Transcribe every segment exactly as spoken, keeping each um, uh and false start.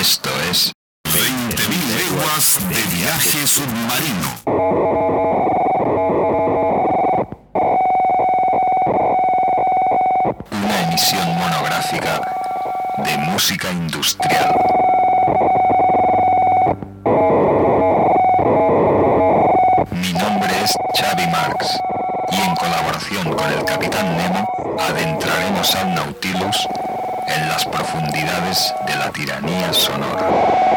Esto es veinte mil leguas de viaje submarino. Una emisión monográfica de música industrial. Mi nombre es Xavi Marx y en colaboración con el Capitán Nemo adentraremos al Nautilus en las profundidades de la tiranía sonora.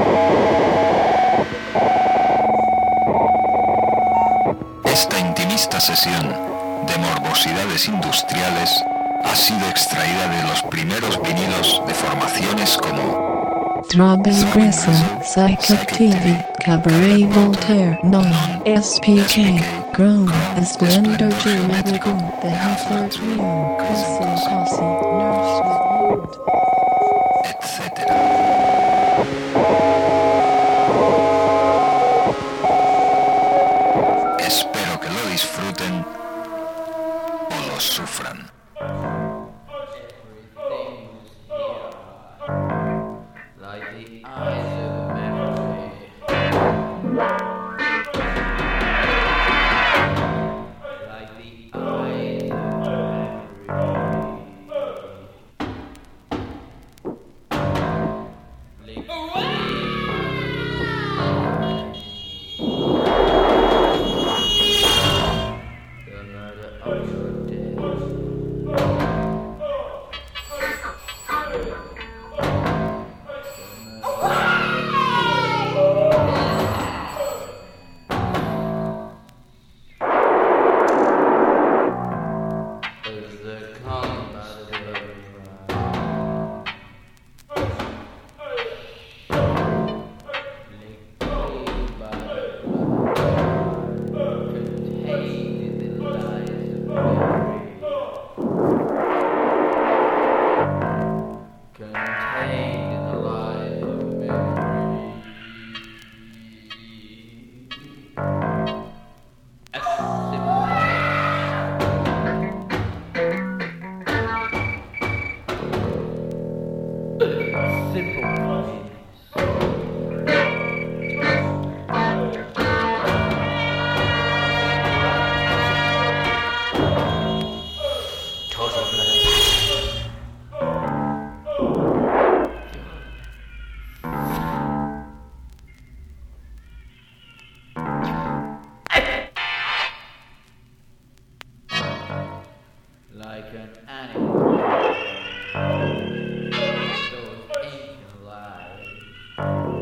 Esta intimista sesión de morbosidades industriales ha sido extraída de los primeros vinilos de formaciones como Throbbing Gristle, Psychic T V, Cabaret Voltaire, Non, S P K, Grown, Splendor Jim Evergoon, The Hefner Trio, Crystal Cossi, Nurse with Wound, etcétera. Espero que lo disfruten o lo sufran. Those ancient lies.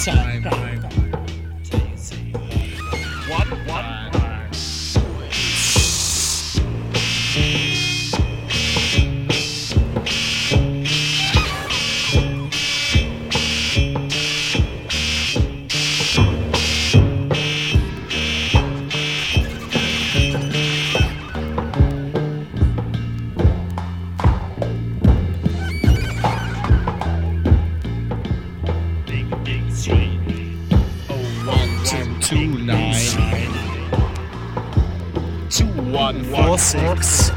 time. One, one. One four six.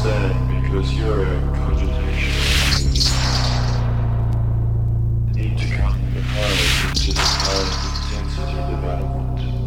understand because your cogitation need to come higher into the high intensity development.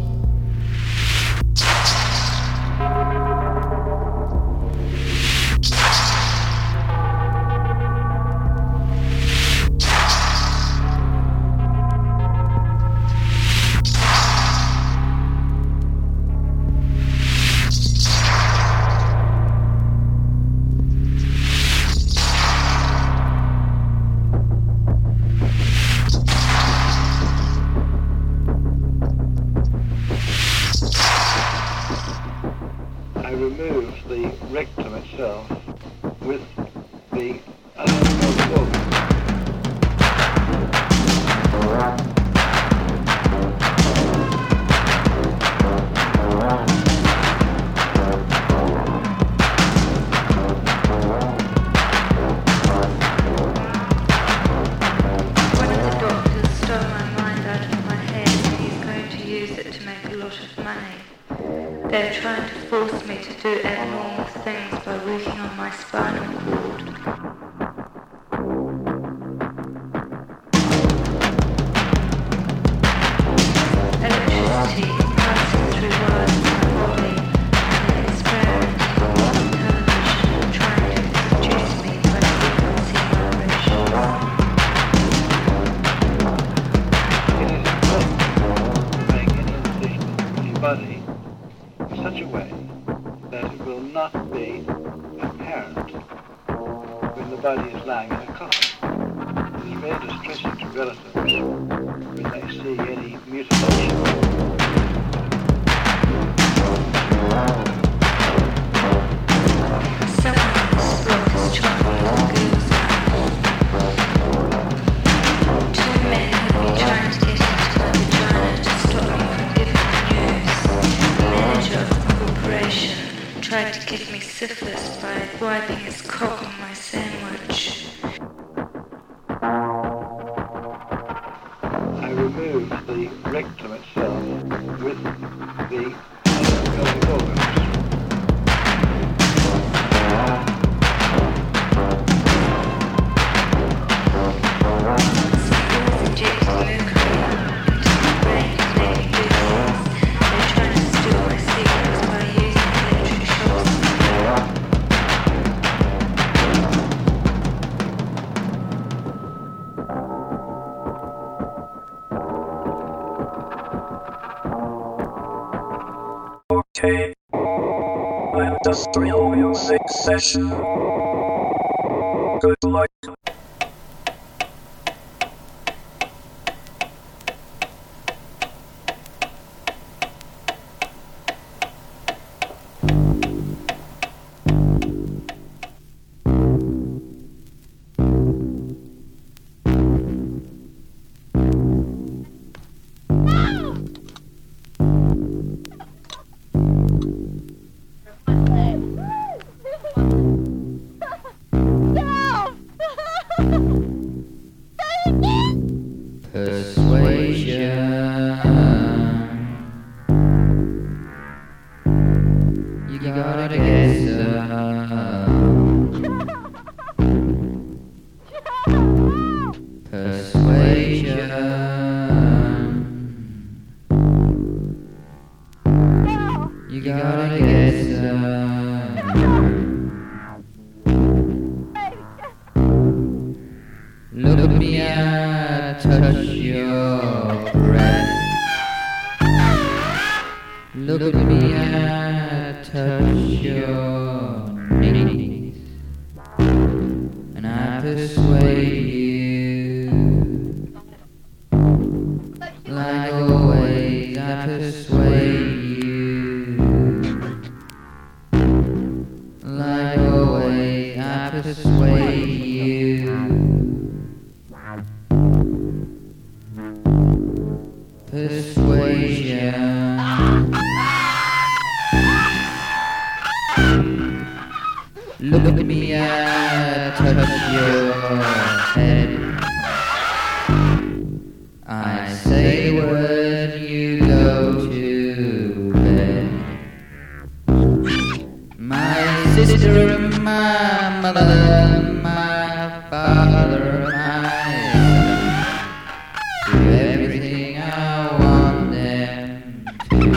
Rectum itself with the anatomical organ. One of the doctors stole my mind out of my head and he's going to use it to make a lot of money. They're trying to force me to do abnormal things by working on my spinal cord. Electricity is passing through wires in my body and they're experimenting on television trying to seduce me by frequency vibrations. It is important to make any incision in any body in such a way that it will not be apparent when the body is lying in a coma. It is very distressing to relatives when they see any mutilation. Someone in this block is trying to pull girls out. Two men have been trying to get into my vagina to stop me from giving the news. The manager of the corporation tried to give me syphilis by wiping his cock on my sandwich. I removed the rectum itself with the anatomical organs. Schools injected mercury into my brain and made me do things. They're trying to steal my secrets by using electric shocks. Okay. Industrial music session. Good luck. You gotta get some persuasion. You gotta get some. Look at me, I touch your breath. Look at me, I touch your knees, and I persuade you. Like always, I persuade you. Like always, I persuade you. Persuasion. Look at me, I touch your head. I say the word, you go to bed. My sister my mother, my father, my son, do everything I want them to,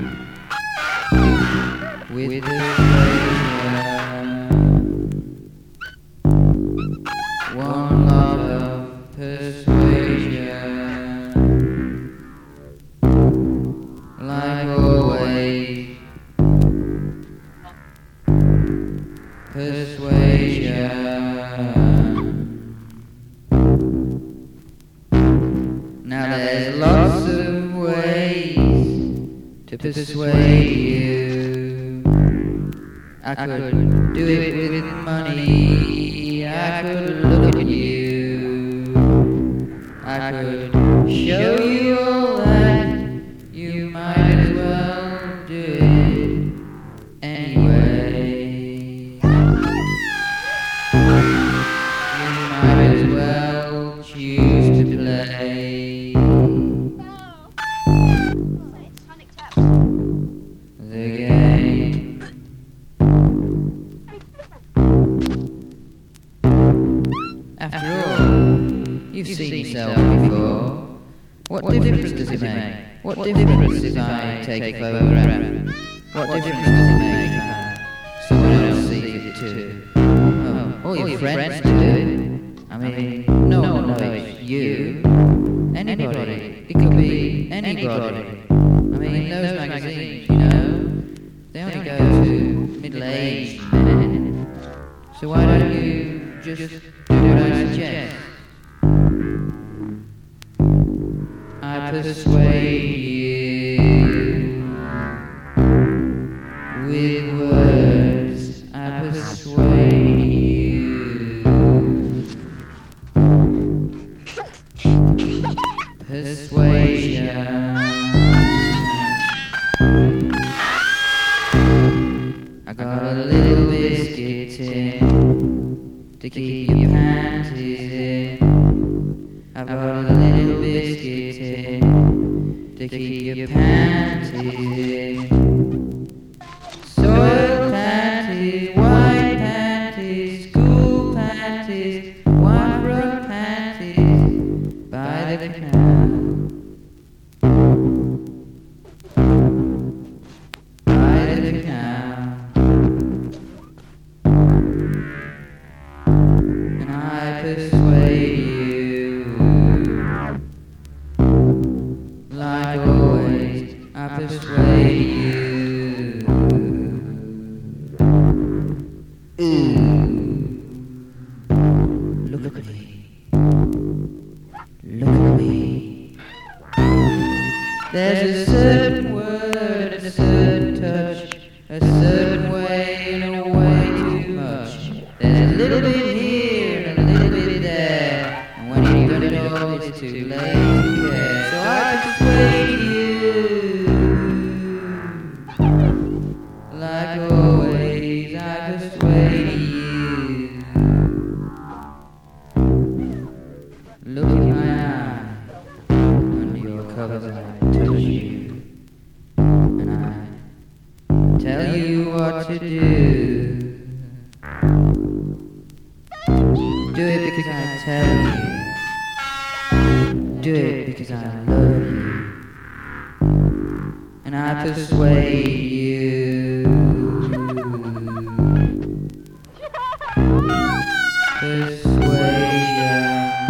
with persuasion, one lot of persuasion, like always. Persuasion. Now there's lots of ways to persuade you. I could do it with money. I could look at you. I could show you all that. You might as well do it anyway. Choose to play the game. After all, you've seen yourself before. What difference does it make? What difference if I take a photograph? What difference does it make if someone else sees it too? Oh, all your friends do it. I mean, no one knows you. Anybody. It could be anybody. I mean, those magazines, you know, they only go to middle-aged men. So why don't you just do what I suggest? I persuade you with words. I persuade you. Persuasion. I got a little biscuit tin to keep your panties in. I've got a little biscuit tin to keep your panties in. Soiled panties, white panties, school panties, white rug panties by the canal. By the canal. And I persuade you, like always, I persuade you. Ooh, look at me. Look at me. There's a certain word, a certain touch, a certain way, and a way too much. There's a little bit here and a little bit there, and when you've got it all, it's too late to care. So I persuade you, like always, I persuade you. Look in my eye, under your covers I touch you, and I tell you what to do. Do it because I tell you. Do it because I love you, and I persuade you. Persuasion.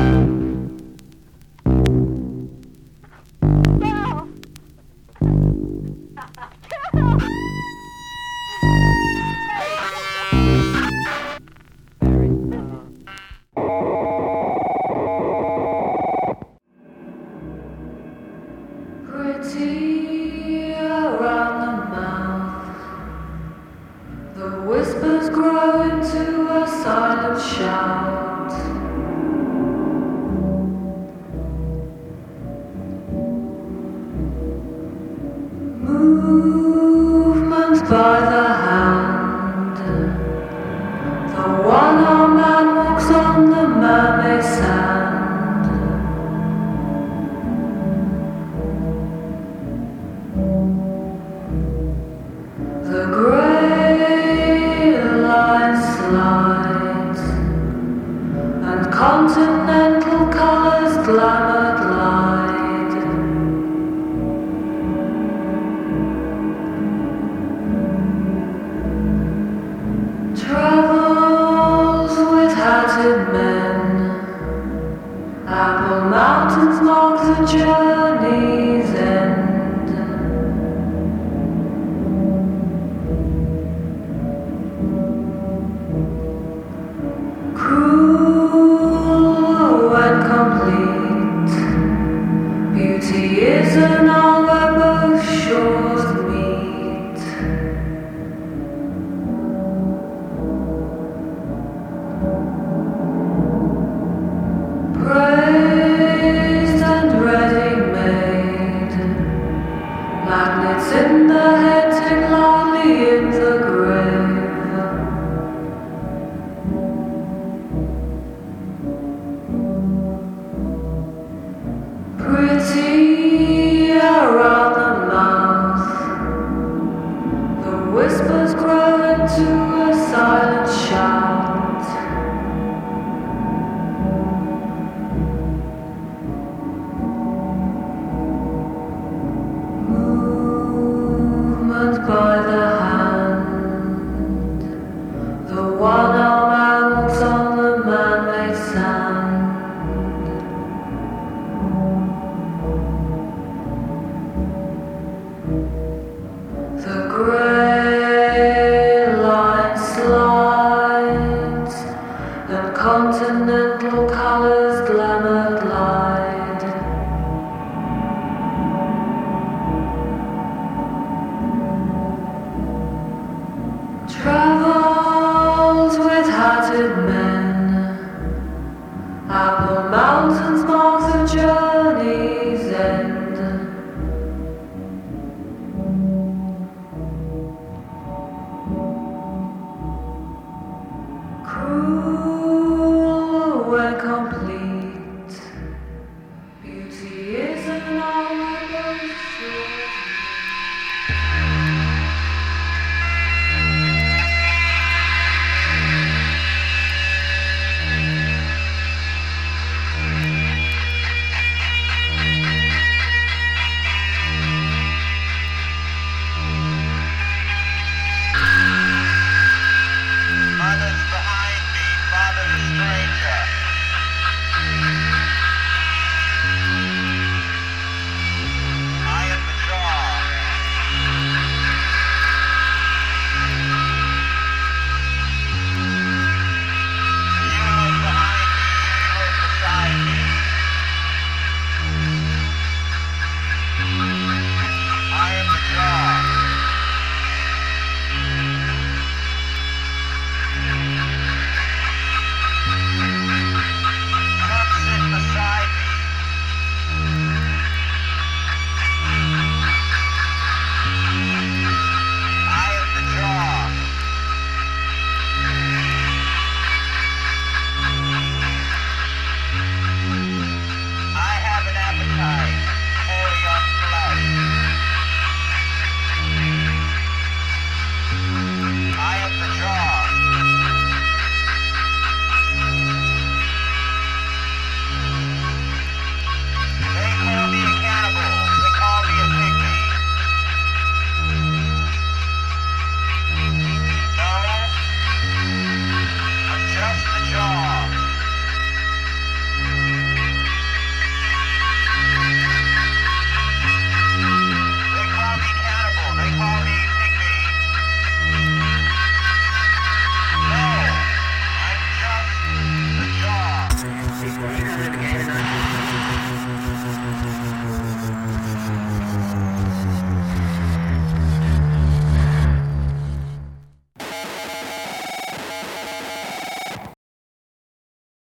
Pretty around the mouth, the whispers grow into a silent shout. Movements by the hand, the one-armed man walks on the mermaid sand. The grey line slides hatted men. Apple mountains mark the journey's end. Cruel and complete, beauty is an all where both shores meet. Praised and ready-made, magnets in the head take loudly in the grave. Pretty around the mouth, the whispers grow into a silent shout. Movement by the hand, the one-arm angles on the man-made sand. The grey line slides, and continental colours glamour glide. Travels with hatted men, Apple mountains mark the journey's end. Cruel